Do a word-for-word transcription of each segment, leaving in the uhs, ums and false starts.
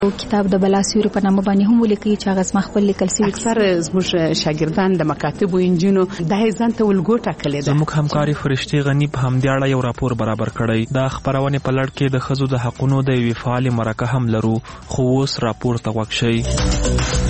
کتاب د بلاسیوري په نامه باندې هم ولیکي چې هغه زما خپل لیکل شوی. اکثر زموږ شاګردان د مکاتبو انجینو د ځان ته ولګو ټاکلې ده. زموږ همکاري فرشتي غنی په همدې اړه یو راپور برابر کړی. دا خبرونه په لړ کې د ښځو د حقوقو د یوې فعال مرکه هم لرو، خو اوس راپور ته وښیي.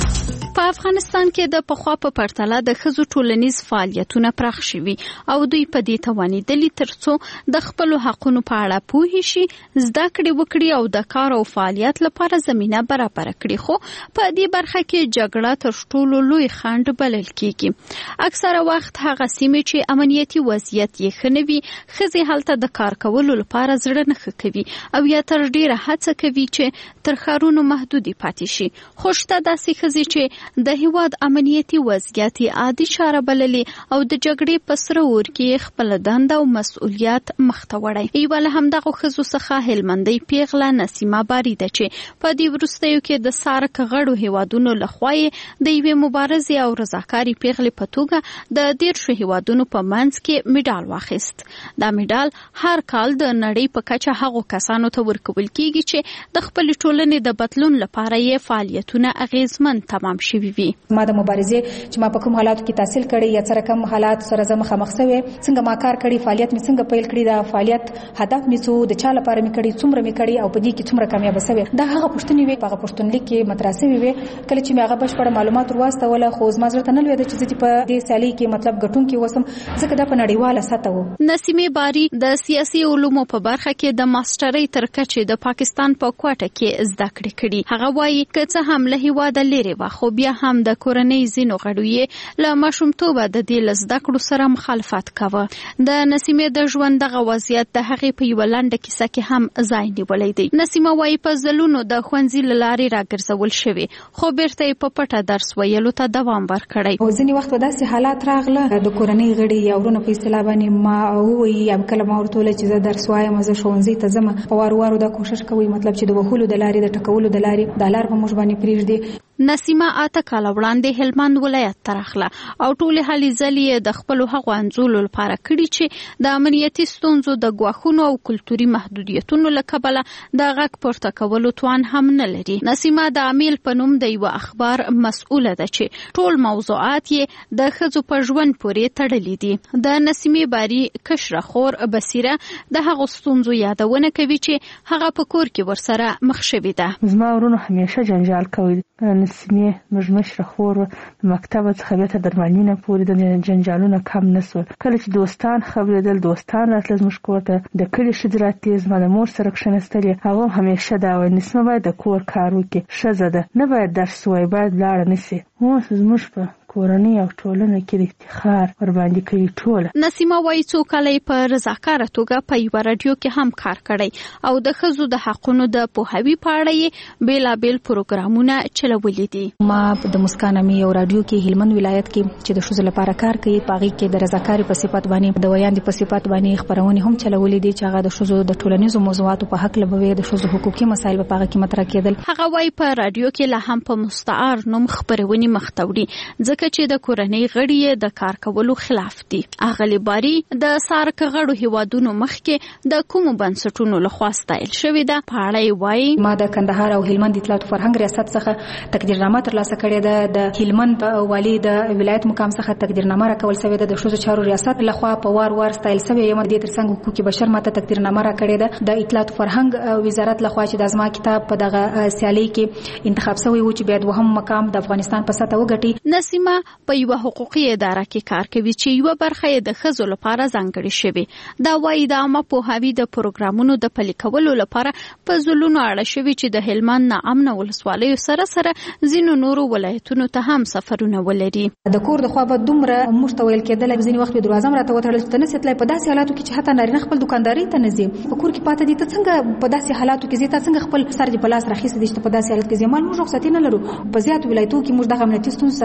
په افغانستان کې د پخوا په پرتله د ښځو ټولنیز فعالیتونه پراخ شوي او دوی په دې توانیدلي ترڅو د خپل حقوقو په اړه پوه شي، زده کړې وکړي او د کار او فعالیت لپاره زمينه برابر کړي. خو په دې برخه کې جګړه تر ټولو لوی خنډ بلل کیږي. اکثره وخت هغه سیمې چې امنیتي وضعیت یې ښه نه وي، ښځې هلته د کار کولو لپاره زړه نه ښه کوي او یا تر ډیره هڅه کوي چې تر ښارونو محدودي پاتې شي. خو شته داسې ښځې چې د هیواد امنیتي وضعیت عادي چاره بللې او د جګړې په سره اور کې خپل دنده او مسؤلیت مخته وړي. یو له همدغه ښځو څخه هلمندۍ پیغله نسیمه باری ده چې په دې وروستیو کې د سارک غړو هیوادونو لخوا د یوې مبارزې او رضاکاري پیغلې په توګه د دیرشو هیوادونو په منځ کې میډال واخیست. دا میډال هر کال د نړۍ په کچه هغو کسانو ته ورکول کیږي چې د خپل ټولنې د بدلون لپاره یې فعالیتونه اغیزمن تمام شوي وي. ما د مبارزې چې ما په کوم حالاتو کې تحصیل کړی یا سره کوم حالات سره زه مخامخ شوې، څنګه ما کار کړی، فعالیت مې څنګه پیل کړی، دا فعالیت هدف مې څه د چا لپاره مې کړی، څومره مې کړی او په دې کې څومره کامیاب شوې. دا هغه پوښتنې وي په هغه پوښتنلیک کې مطرح شوې وي. کله چې مې هغه بشپړ معلومات ورواستوله، خو زما زړه ته نه لوېده چې زه په دې سیالۍ کې مطلب ګټونکی وسم، ځکه دا په نړیواله سطح و. نسیمه باری د سیاسي علومو په برخه کې د ماسترۍ تر کچې د پاکستان په کوټه کې زده کړې کړې. هغه وایي که څه هم له هیواده لري و، خو بیا هم د کورنۍ ځینو غړو یې له ماشومتوبه د دې له زده کړو سره مخالفت کاوه. د نسیمه د ژوند دغه وضعیت د هغې په یوه لنډه کیسه کې هم ځای نیولی دی. نسیمه وایي په ځلونو د ښوونځي له لارې راګرځول شوې، خو بیرته یې په پټه درس ویلو ته دوام ورکړی. او ځینې وخت داسې حالات راغله د کورنۍ غړي یا ورونه په اصطلاح باندې ما ووایي یا کله ما ورته ویل چې زه درس وایم، زه ښوونځي ته ځم، په وار وارو دا کوشش کوي مطلب چې د وهلو د لارې د ټکولو د لارې دا لار به موږ باندې پرېږدي. نسیمه اته کاله وړاندې هلمند ولایت ته راغله او ټولې هلې ځلې د خپلو هغو انځورو لپاره کړي چې د امنیتي ستونزو د ګواښونو او کلتوري محدودیتونو له کبله د غږ پورته کولو توان هم نه لري. نسیمه د امیل په نوم د یوه اخبار مسؤله ده چې ټول موضوعات یې د ښځو په ژوند پورې تړلي دي. د نسیمې باری کشره خور بصیره د هغو ستونزو یادونه کوي چې هغه په کور کې ورسره مخ شوې ده. زما ورونه همیشه جنجال کوي. نسیمه موږ مشره خور د مکتب څخه به تر درملینه پورې د جنجالونو کم نسو. کله چې دوستان خبرېدل، دوستان راتل زموږ کور ته، د کلي ښځې راتلې زما د مور سره کښېنستلې، هغه همیشه دا وایي نسیمه باید د کور کار وکړي، ښځه ده، نه باید درس ووایي، باید لاړه نشي. اوس زموږ په کورنۍ او ټولنه کې د افتخار ورباندې کوي ټوله. نسیمه وایي څو کاله په رضاکاره توګه په یوه راډیو کې هم کار کړی او د ښځو د حقونو د پوهاوي په اړه یې بېلابېل پروګرامونه چلولي دي. ما د مسکان امي یو راډیو کې هلمند ولایت کې چې د ښځو لپاره کار کوي، په هغې کې د رضاکاري په صفت باندې د ویاندې په صفت باندې خپرونې هم چلولې دي چې هغه د ښځو د ټولنیزو موضوعاتو په هکله به وي، د ښځو حقوقي مسایل به په هغه کې مطرح کېدل. هغه وایي په راډیو کې لا هم په مستعار نوم خپرونې مخ ته وړي، ځکه چې د کورنۍ غړي د کار کولو خلاف دي. اغلی باری د سارک غړو هیوادونو مخکې د کومو بنسټونو لخوا ستایل شوې ده. په اړه یې وایي ما د کندهار او هلمند اطلاعات فرهنګ ریاست څخه تقدیرنامه ترلاسه کړې ده. د هلمند په والي د ولایت مقام څخه تقدیرنامه راکول شوې ده. د ښځو چارو ریاست لخوا په وار وار ستایل شوې یم. د دې ترڅنګ حقوق بشر ماته تقدیرنامه راکړې ده. د اطلاعات فرهنګ وزارت لخوا چې د ازما کتاب په دغه سیالۍ کې انتخاب شوی و چې بیا دوهم مقام د افغانستان په سطح وګټي. نسیمه په یوه حقوقي اداره کې کار کوي چې یوه برخه یې د ښځو لپاره ځانګړې شوې. دا وایي د عامه پوهاوي د پروګرامونو د پلي کولو لپاره په ځلونو اړه شوي چې د هلمند ناامنه ولسوالیو سره سره ځینو نورو ولایتونو ته هم سفرونه ولري. د کور د خوا به دومره موږ ته ویل کېدل، ځینې وخت به دروازه هم راته وتړل چې ته نسې تللی. په داسې حالاتو کې چې حتی نارینه خپل دوکاندارۍ ته نه ځي، په کور کې پاتې دي، ته څنګه په داسې حالاتو کې ځې؟ تا څنګه خپل سر دې په لاس راخیستی دی چې په داسې حالت کې ځې؟ مال موږ رخصتي نه لرو. په زیاتو ولایتونو کې موږ دغه امنیتي ستونزو سره مخامخ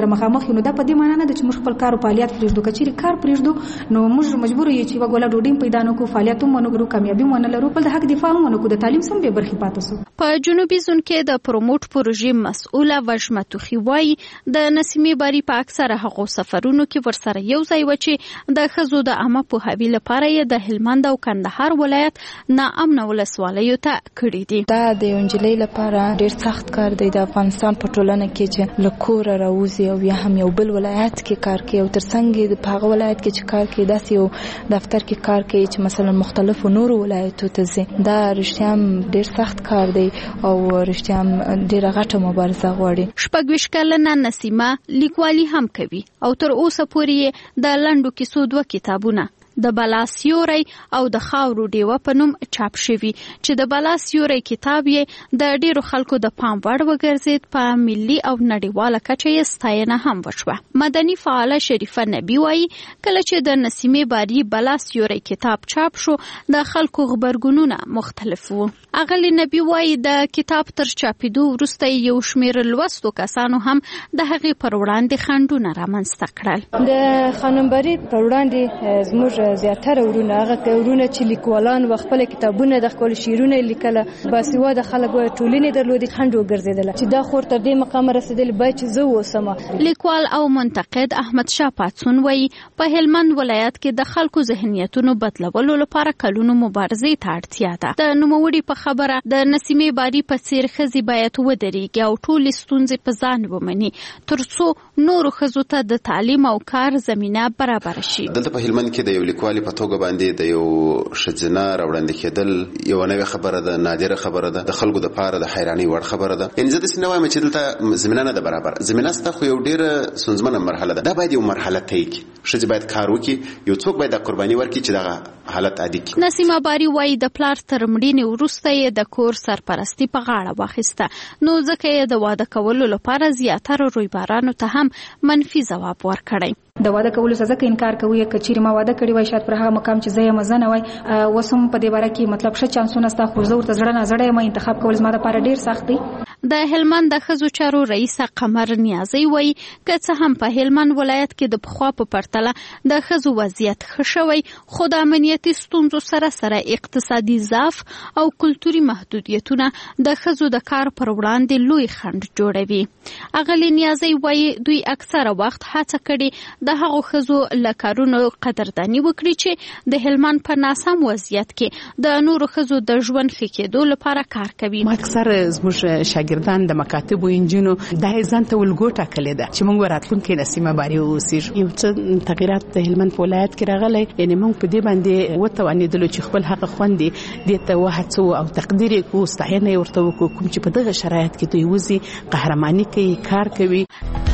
کوو نو دا په دې معنی نه ده چې موږ خپل کار او فعالیت پرېږدو. که چېرې کار پرېږدو نو موږ مجبور یو چې یوه ګوله ډوډۍ هم پیدا نه کړو، فعالیت هم ونه کړو، کامیابي هم ونه لرو، بل د حق دفاع هم ونه کړو، د تعلیم سم بې برخې پاتې سو. په جنوبي زون کې د پروموټ پروژې مسؤله وژمه توخي وایي د نسیمې باري په اکثره هغو سفرونو کې ورسره یو ځای و چې د ښځو د عامه پوهاوي لپاره یې د هلمند او کندهار ولایت ناامنه ولسوالیو ته کړي دي. دا د یو نجلۍ لپاره ډېر سخت کار دی د افغانستان په ټولنه کې چې له کوره راوځي او یا هم یو بل ولایت کې کار کوي او تر څنګ په هغه ولایت کې چې کار کوي داسې یو دفتر کې کار کوي چې مثلا مختلفو نورو ولایتو ته ځي. دا رښتیا هم ډېر سخت کار دی او رښتیا هم ډېره غټه مبارزه غواړي. شپږ کلنه نسیمه لیکوالي هم کوي او تر اوسه پورې د لنډو کیسو دوه کتابونه د بلا سیوری او د خاورو ډیوه په نوم چاپ شوي چې د بلا سیوری کتاب یې د ډیرو خلکو د پام وړ وګرځید. په ملي او نړیواله کچه یې ستاینه هم وشوه. مدني فعاله شریفه نبی وایي کله چې د نسیمې باري بلا سیوری کتاب چاپ شو د خلکو غبرګونونه مختلف وو. اغلی نبی وایي د کتاب تر چاپېدو وروسته یو شمېر لوستو کسانو هم د هغې پر وړاندې خنډونه رامنځته کړل. د خانم باري پر وړاندې زموږ زیاتره ورونه هغه ورونه چې لیکوالان و خپل کتابونه د خپل شعرونه لیکله باسواده خلک و ټولنې درلودي خنډ وګرځیدل چې دا خور تر دې مقام رسیدل باید چې زه وسم. لیکوال او منتقد احمد شاه پاتسون وایي په هلمند ولایت کې د خلکو ذهنیتونو بدلولو لپاره کلونو مبارزې ته اړتیا ده. د نوموړي په خبره د نسیمې باري په څیر ښځې باید ودرېږي او ټولې ستونزې په ځان ومني ترڅو نورو ښځو ته د تعلیم او کار زمینه برابر شي. دلته په هلمند کې د یو لیکوالي په توګه باندې د یو ښځینه راوړاندې کېدل یو نوې خبره ده، نادره خبره ده، د خلکو د پاره د حیرانۍ وړ خبره ده. یعنې زه داسې نه وایم چې دلته زمینه نه ده برابر. زمینه سته خو یو ډېره ستونزمنه مرحله ده. دا باید یو مرحله طی کړي. ښځې باید کار وکړي، یو څوک باید د قرباني ورکړي چې دغه حالت عادي کړي. نسیمه باري وایي د پلار تر مړینې وروسته یې د کور سرپرستي په غاړه واخیسته نو ځکه یې د واده کولو لپاره زیاتره رویبارانو ته هم منفي ځواب ورکړی. د واده کولو څخه ځکه انکار کوي چې چیرې ما واده کړی وای شاید پر هغه مقام چې زه یې مزه نه وای وسم په دې باره کې مطلب ښه چانسونه ستا خو زه ورته زړه نه زړه یم انتخاب کول زما دپاره ډېر سخت دی. د هلمند د ښځو چارو رئیسه قمر نیازی وایي که څه هم په هلمند ولایت کې د پخوا په پرتله د ښځو وضعیت ښه شوی خو د امنیتي ستونزو سره سره اقتصادي ضعف او کلتوري محدودیتونه د ښځو د کار پر وړاندې لوی خنډ جوړوي. اغلی نیازی وایي دوی اکثره وخت هڅه کړې د هغو ښځو له کارونو قدرداني وکړي چې د هلمند په ناسم وضعیت کې د نورو ښځو د ژوند ښه کېدو لپاره کار کوي. اکثر زموږ شاګردان د مکاتبو انجینو دا ځان ته ولګو ټاکلې ده چې موږ راتلونکي نسیمه باري اوسېږو. یو څه تغیرات د هلمند په ولایت کې راغلی، یعنې موږ په دې باندې وتوانېدلو چې خپل حق خوندې دې ته وهڅوو او تقدیر یې کړو، ستاینه یې ورته وکړو. کوم چې په دغه شرایط کې دوی وځي قهرماني کوي، کار کوي.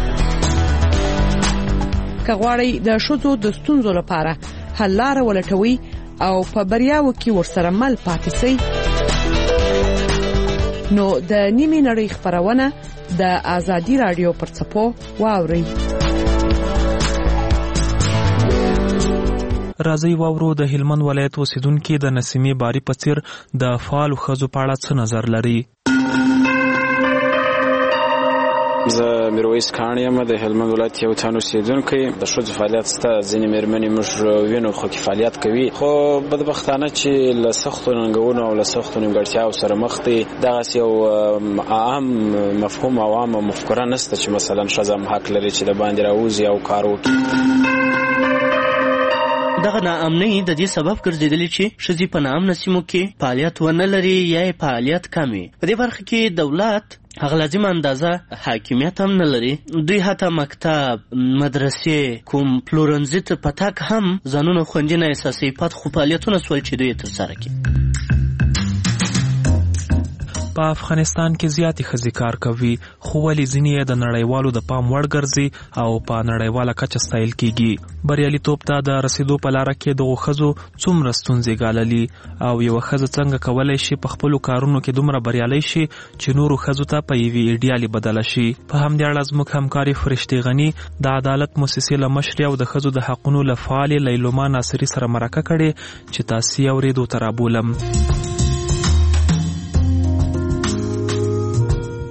که غواړئ د ښځو د ستونزو لپاره حل لاره ولټوي او په بریاوو کې ورسره مل پاتې شئ نو د نیمې نړۍ خپرونه د آزادي رادیو پر څپو واورئ. راځي واورو د هلمند ولایت اوسیدونکو د نسیمې باري په څیر د فعالو ښځو په اړه څه نظر لري. زه میرویس کاڼ یم د هلمند ولایت یو تن اوسیدونکی. د ښځو فعالیت شته، ځینې مېرمنې موږ وینو خو کې فعالیت کوي خو بدبختانه چې له سختو ننګونو او له سختو نیمګړتیاوو سره مخ دي. دغسې یو عام مفهوم او عامه مفکوره نشته چې مثلا ښځه هم حق لري چې د باندې راوځي او کار وکړي. دغه ناامنۍ د دې سبب ګرځېدلې چې ښځې په ناامنه سیمو کې فعالیت ونه لري یا یې فعالیت کم وي. په دې برخه کې دولت هغه لازمه اندازه حاکمیت هم نه لري. دوی حتی مکتب، مدرسې، کوم پلورنځي ته په تګ هم ځانونه خوندي نه احساسوي. پات خو فعالیتونه سول چې دوی یې ترسره کړي. په افغانستان کې زیاتې ښځې کار کوي خو ولې ځینې یې د نړیوالو د پام وړ ګرځي او په نړیواله کچه ستایل کیږي. بریالیتوب ته د رسیدو په لاره کې دغو ښځو څومره ستونزې ګاللي او یوه ښځه څنګه کولی شي په خپلو کارونو کې دومره بریالی شي چې نورو ښځو ته په یوې ایډیالې بدله شي. په همدې اړه زموږ همکارې فرشتې غني د عدالت موسسې له مشرې او د ښځو د حقونو له فعالې لیلوما ناصري سره مرکه کړې چې تاسې یې اورېدو ته رابولم.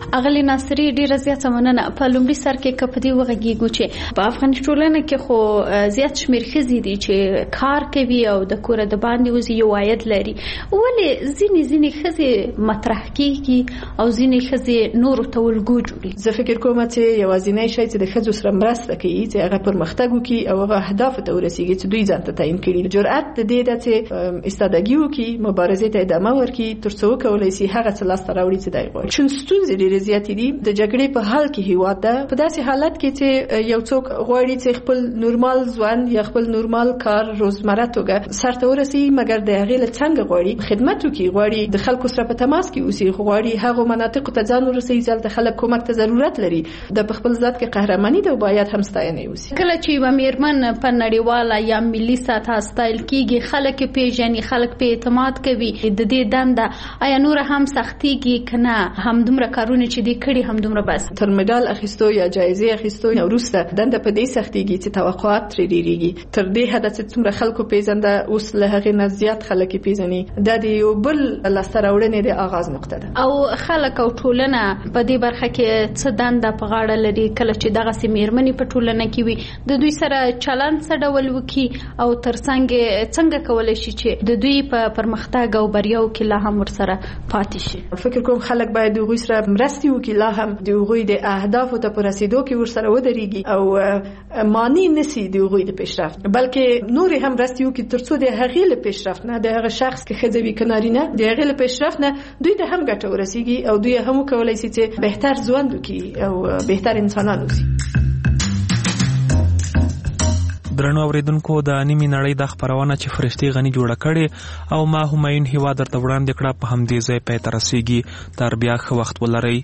اغلی ناصری ډیره زیاته مننه. په لومړي سر کې کپدی وغږیږو چې په افغان ټولنه کې خو زیات شمیر ښځې دي چې کار کوي او د کور د باندې وزي یو عاید لري، ولې ځینې ځینې ښځې مطرح کیږي او ځینې ښځې نورو ته ولګو جوړي؟ زه فکر کوم چې یوازینی شی چې د ښځو سره مرسته کوي چې هغه پرمختګ وکړي او هغه اهداف ته ورسیږي چې دوی ځان ته تعیین کړي. جرأت د دې ده چې استادګي وکړي، مبارزې ته ادامه ورکړي تر څو وکولای شي هغه څه لاسته راوړي چې دی غواړي. چون ستونزې ډېرې زیاتې دي د جګړې په حال کې هیواد ده په داسې حالت کې چې یو څوک غواړي چې خپل نورمال ژوند یا خپل نورمال کار روزمره توګه سرته ورسي، مګر د هغې له څنګه غواړي خدمت وکړي، غواړي د خلکو سره په تماس کې اوسي، غواړي هغو مناطقو ته ځان ورسوي ځلته خلک کومک ته ضرورت لري، د خپل ذات کې قهرماني ده او باید هم ستاینه وشي. کله چې یوه میرمن په نړیواله یا ملي سطحه ستایل کیږي، خلک پیژني، خلک په اعتماد کوي، د دې دنده آیا نور هم سختیږي که نه هم دومره کارونه چې دې کړي هم دومره بس؟ تر مډال اخیستو یا جایزې اخیستو وروسته دنده په دې سختیږي چې توقعات ترې ډېرېږي. تر دې حده چې څومره خلکو پیژنده اوس له هغې نه زیات خلک یې پیژني، دا د یو بل لاسته راوړنې د آغاز نقطه ده. او خلک او ټولنه په دې برخه کې څه دنده په غاړه لري کله چې دغسې میرمنې په ټولنه کې وي؟ د دوی سره چلند څه ډول وکړي او ترڅنګ څنګه کولی شي چې د دوی په پرمختګ او بریاو کې لا هم ورسره پاتې شي؟ فکر کوم خلک باید د هغوی سره مرستې وکړي، لا هم د هغوی د اهدافو ته په رسېدو کې ورسره ودرېږي او مانع نسي د هغوی د پیشرفت، بلکې نورې هم مرستې وکړي تر څو د هغې له پیشرفت نه د هغه شخص که ښځه وي که نارینه د هغې له پیشرفت نه دوی ته هم ګټه ورسېږي او دوی هم وکولی شي چې بهتر ژوند وکړي او بهتر انسانان اوسي. درنو اوریدونکو، د نیمې نړۍ د خپرونه چې فرښتې غني جوړه کړې او ما همایون هیوا درته وړاندې کړه په همدې ځای پای ته رسېږي. تر بیا ښه وخت ولرئ.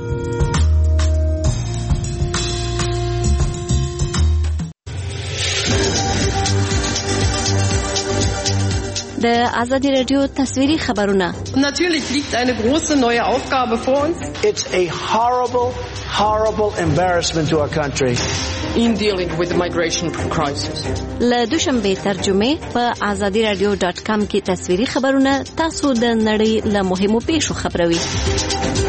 د آزادی رادیو تصویری خبرونه. Natürlich liegt eine große neue Aufgabe vor uns. It's a horrible, horrible embarrassment to our country. In dealing with the migration crisis. له دوشنبه ترجمه په آزادی رادیو ډاټ کام کې تصویری خبرونه تاسو د نړۍ له مهمو پیښو خبروي.